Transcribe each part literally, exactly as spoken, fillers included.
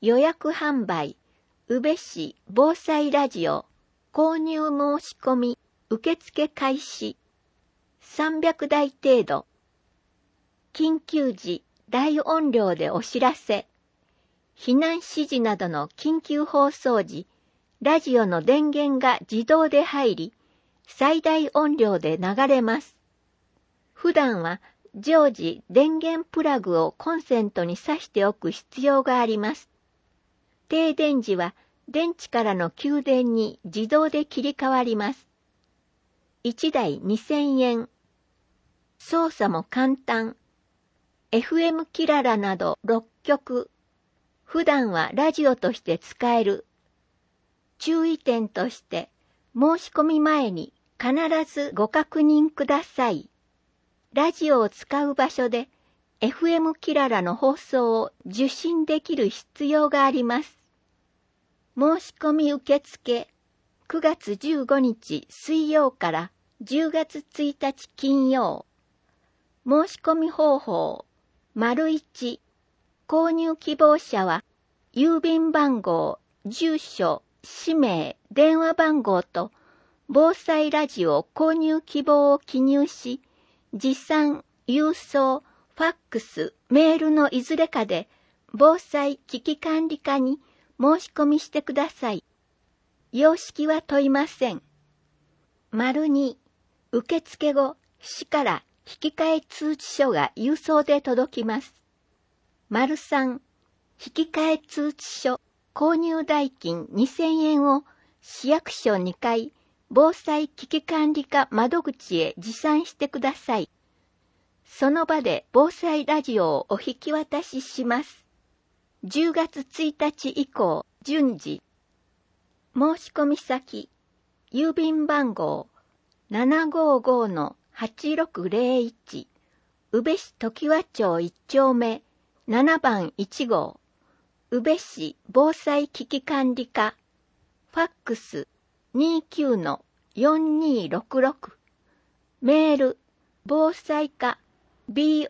予約販売、宇部市防災ラジオ、購入申し込み、受付開始、さんびゃくだい程度。緊急時、大音量でお知らせ、避難指示などの緊急放送時、ラジオの電源が自動で入り、最大音量で流れます。普段は常時電源プラグをコンセントに挿しておく必要があります。停電時は電池からの給電に自動で切り替わります。いちだいにせんえん。操作も簡単。エフエム キララなどろっきょく。普段はラジオとして使える。注意点として、申し込み前に必ずご確認ください。ラジオを使う場所で エフエム キララの放送を受信できる必要があります。申し込み受付、くがつじゅうごにち水曜からじゅうがつついたち金曜。申し込み方法、丸いち、購入希望者は、郵便番号、住所、氏名、電話番号と、防災ラジオ購入希望を記入し、持参、郵送、ファックス、メールのいずれかで、防災危機管理課に申し込みしてください。様式は問いません。丸に、受付後、市から引き換え通知書が郵送で届きます。丸さん、引き換え通知書、購入代金にせんえんを市役所にかい、防災危機管理課窓口へ持参してください。その場で防災ラジオをお引き渡しします。じゅうがつついたち以降、順次。申し込み先、郵便番号 ななごーごーのはちろくぜろいち、宇部市常盤町いっちょうめななばんいちごう、宇部市防災危機管理課、ファックス にじゅうきゅうのよんにーろくろく、メール、防災課、ボ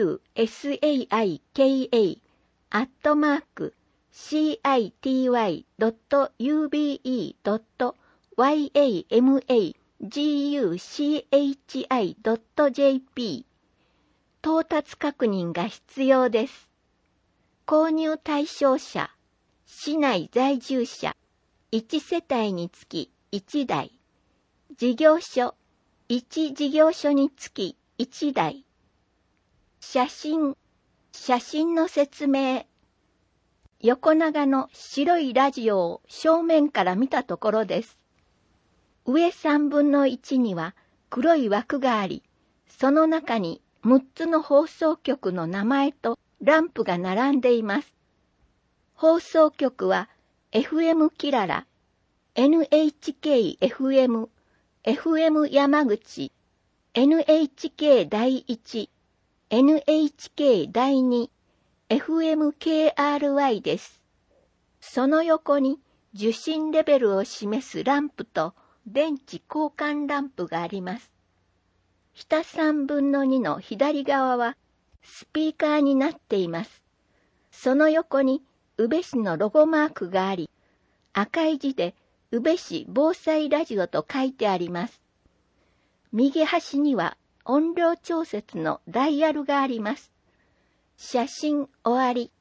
サイカ、アットマーク、シティワイドットユービーイードットワイエーエムエージーユーシーエイチアイドットジェーピー、到達確認が必要です。購入対象者、市内在住者、いちせたいにつきいちだい、事業所、いち事業所につきいちだい、写真、写真の説明、横長の白いラジオを正面から見たところです。上さんぶんのいちには黒い枠があり、その中にむっつの放送局の名前とランプが並んでいます。放送局は エフエム キララ、エヌエイチケーエフエム、エフエム 山口、エヌエイチケー 第一、エヌエイチケー 第二、エフエムケーアールワイ です。その横に受信レベルを示すランプと電池交換ランプがあります。下さんぶんのにの左側はスピーカーになっています。その横に宇部市のロゴマークがあり、赤い字で宇部市防災ラジオと書いてあります。右端には音量調節のダイヤルがあります。写真終わり。